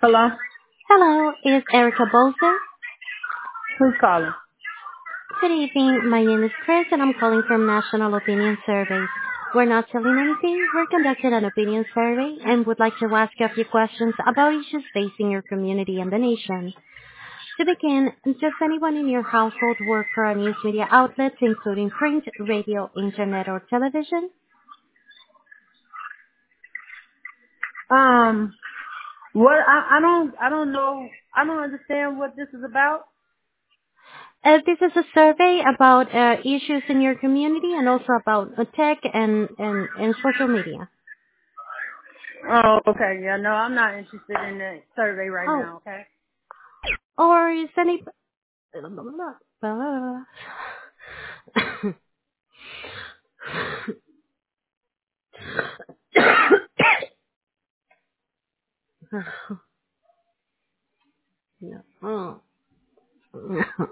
Hello? Hello, is Erica Bolzer? Who's calling? Good evening. My name is Chris, and I'm calling from National Opinion Surveys. We're not selling anything. We're conducting an opinion survey and would like to ask you a few questions about issues facing your community and the nation. To begin, does anyone in your household work for a news media outlet, including print, radio, internet, or television? Um, what I don't know. I don't understand what this is about. This is a survey about issues in your community and also about tech and social media. Oh, okay. Yeah, no, I'm not interested in the survey right Oh, now, okay? or is any no.